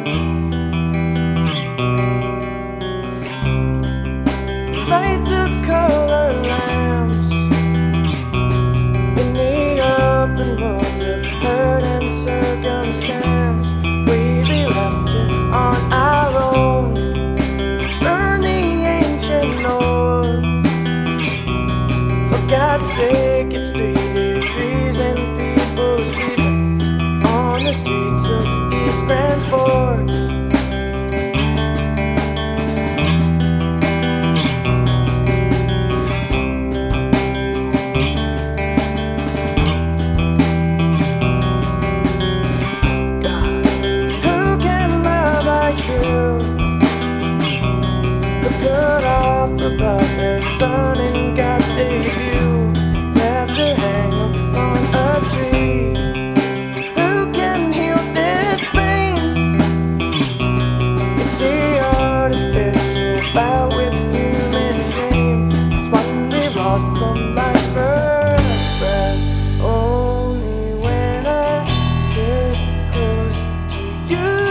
Light the color lamps in the open worlds of hurt and circumstance. We be left on our own. Burn the ancient orb. For God's sake, it's 3 degrees and people sleeping on the streets of East Grand Forks. About the sun in God's debut, left to hang upon a tree. Who can heal this pain? It's the artificial bout with human shame. It's one we lost from my first breath. Only when I stood close to you.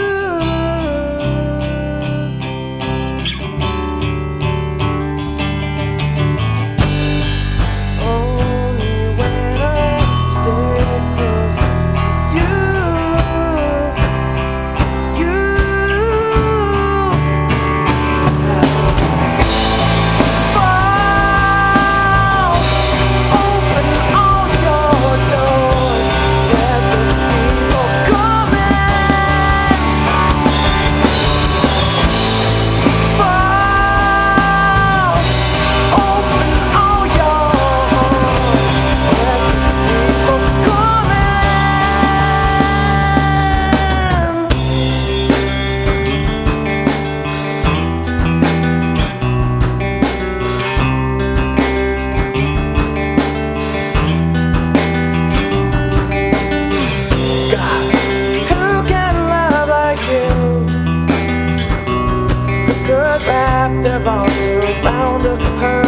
Wrapped their arms around her